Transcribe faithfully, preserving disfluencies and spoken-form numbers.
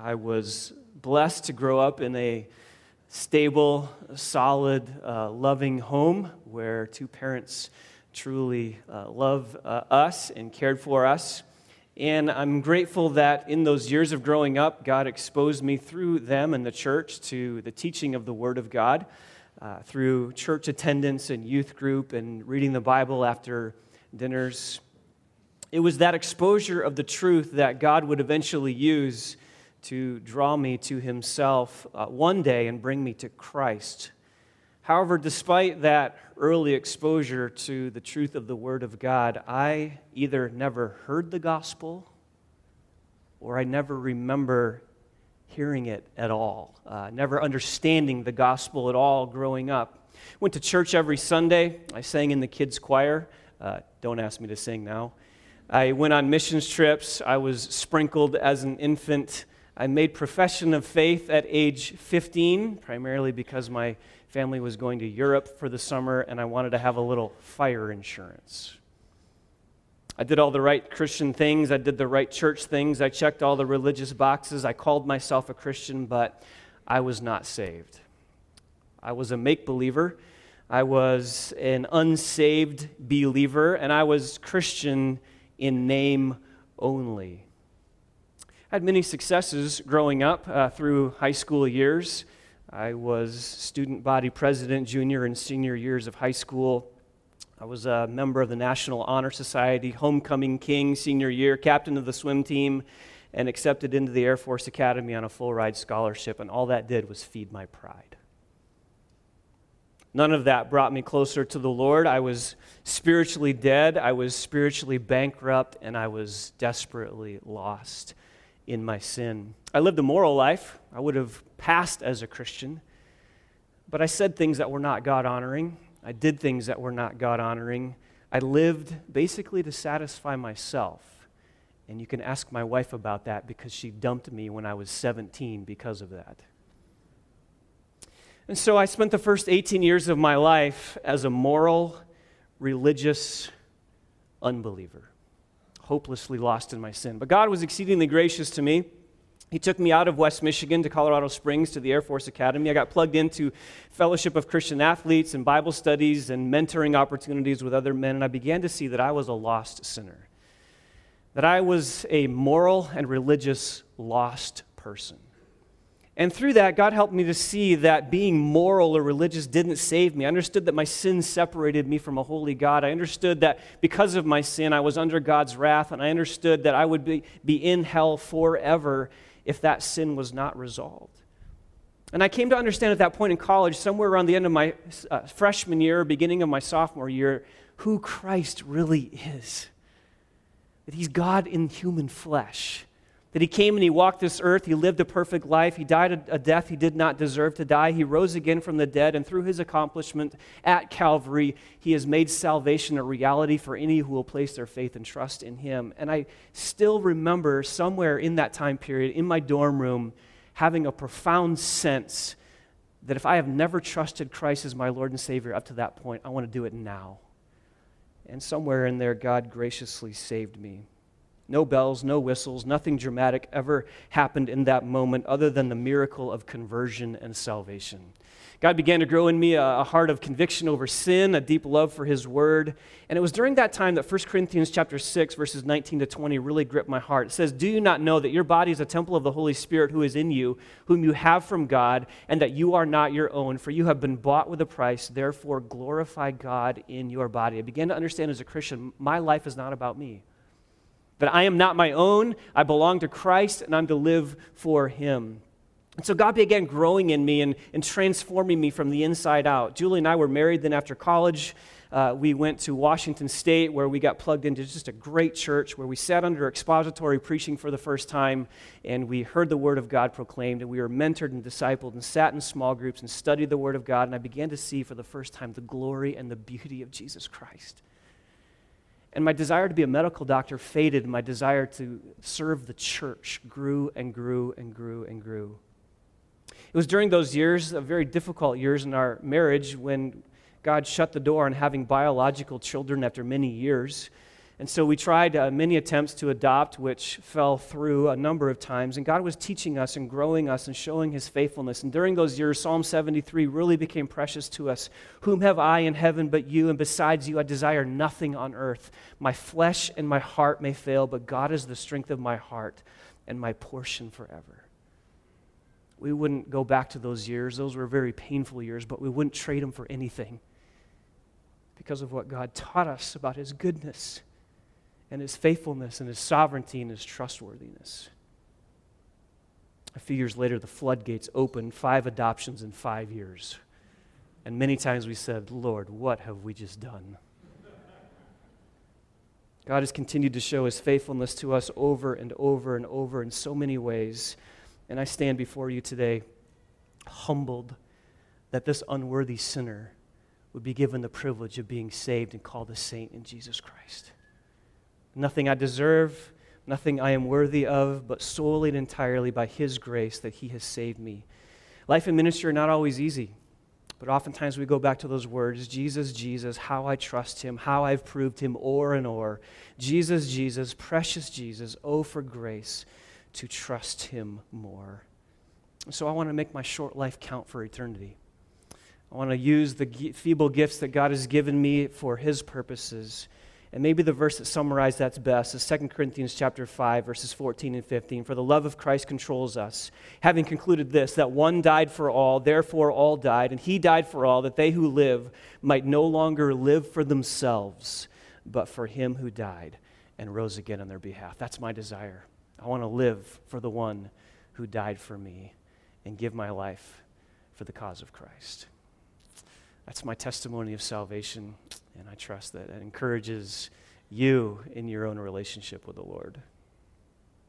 I was blessed to grow up in a stable, solid, uh, loving home where two parents truly uh, love uh, us and cared for us. And I'm grateful that in those years of growing up, God exposed me through them and the church to the teaching of the Word of God, uh, through church attendance and youth group and reading the Bible after dinners. It was that exposure of the truth that God would eventually use to draw me to Himself uh, one day and bring me to Christ. However, despite that early exposure to the truth of the Word of God, I either never heard the gospel or I never remember hearing it at all, uh, never understanding the gospel at all growing up. Went to church every Sunday. I sang in the kids' choir. Uh, don't ask me to sing now. I went on missions trips. I was sprinkled as an infant. I made profession of faith at age fifteen, primarily because my family was going to Europe for the summer and I wanted to have a little fire insurance. I did all the right Christian things. I did the right church things. I checked all the religious boxes. I called myself a Christian, but I was not saved. I was a make-believer. I was an unsaved believer, and I was Christian in name only. I had many successes growing up uh, through high school years. I was student body president junior and senior years of high school. I was a member of the National Honor Society, homecoming king senior year, captain of the swim team, and accepted into the Air Force Academy on a full-ride scholarship, and all that did was feed my pride. None of that brought me closer to the Lord. I was spiritually dead, I was spiritually bankrupt, and I was desperately lost in my sin. I lived a moral life. I would have passed as a Christian, but I said things that were not God-honoring. I did things that were not God-honoring. I lived basically to satisfy myself, and you can ask my wife about that because she dumped me when I was seventeen because of that. And so I spent the first eighteen years of my life as a moral, religious unbeliever, hopelessly lost in my sin. But God was exceedingly gracious to me. He took me out of West Michigan to Colorado Springs to the Air Force Academy. I got plugged into Fellowship of Christian Athletes and Bible studies and mentoring opportunities with other men, and I began to see that I was a lost sinner, that I was a moral and religious lost person. And through that, God helped me to see that being moral or religious didn't save me. I understood that my sin separated me from a holy God. I understood that because of my sin, I was under God's wrath, and I understood that I would be, be in hell forever if that sin was not resolved. And I came to understand at that point in college, somewhere around the end of my uh, freshman year, beginning of my sophomore year, who Christ really is. That He's God in human flesh. That He came and He walked this earth, He lived a perfect life, He died a, a death He did not deserve to die, He rose again from the dead, and through His accomplishment at Calvary, He has made salvation a reality for any who will place their faith and trust in Him. And I still remember somewhere in that time period, in my dorm room, having a profound sense that if I have never trusted Christ as my Lord and Savior up to that point, I want to do it now. And somewhere in there, God graciously saved me. No bells, no whistles, nothing dramatic ever happened in that moment other than the miracle of conversion and salvation. God began to grow in me a, a heart of conviction over sin, a deep love for His Word. And it was during that time that First Corinthians chapter six, verses nineteen to twenty really gripped my heart. It says, "Do you not know that your body is a temple of the Holy Spirit who is in you, whom you have from God, and that you are not your own, for you have been bought with a price, therefore glorify God in your body." I began to understand as a Christian, my life is not about me. That I am not my own, I belong to Christ, and I'm to live for Him. And so God began growing in me and, and transforming me from the inside out. Julie and I were married then after college. Uh, we went to Washington State where we got plugged into just a great church where we sat under expository preaching for the first time and we heard the Word of God proclaimed and we were mentored and discipled and sat in small groups and studied the Word of God, and I began to see for the first time the glory and the beauty of Jesus Christ. And my desire to be a medical doctor faded. My desire to serve the church grew and grew and grew and grew. It was during those years, very difficult years in our marriage, when God shut the door on having biological children after many years. And so we tried uh, many attempts to adopt, which fell through a number of times. And God was teaching us and growing us and showing his faithfulness. And during those years, Psalm seventy-three really became precious to us. Whom have I in heaven but you? And besides you, I desire nothing on earth. My flesh and my heart may fail, but God is the strength of my heart and my portion forever. We wouldn't go back to those years. Those were very painful years, but we wouldn't trade them for anything because of what God taught us about his goodness and his faithfulness and his sovereignty and his trustworthiness. A few years later, the floodgates opened, five adoptions in five years. And many times we said, Lord, what have we just done? God has continued to show his faithfulness to us over and over and over in so many ways. And I stand before you today humbled that this unworthy sinner would be given the privilege of being saved and called a saint in Jesus Christ. Nothing I deserve, nothing I am worthy of, but solely and entirely by his grace that he has saved me. Life and ministry are not always easy, but oftentimes we go back to those words, Jesus, Jesus, how I trust him, how I've proved him o'er and o'er. Jesus, Jesus, precious Jesus, oh, for grace to trust him more. So I want to make my short life count for eternity. I want to use the feeble gifts that God has given me for his purposes. And maybe the verse that summarizes that's best is Second Corinthians chapter five, verses fourteen and fifteen. For the love of Christ controls us, having concluded this, that one died for all, therefore all died, and he died for all, that they who live might no longer live for themselves, but for him who died and rose again on their behalf. That's my desire. I want to live for the one who died for me and give my life for the cause of Christ. That's my testimony of salvation. And I trust that it encourages you in your own relationship with the Lord.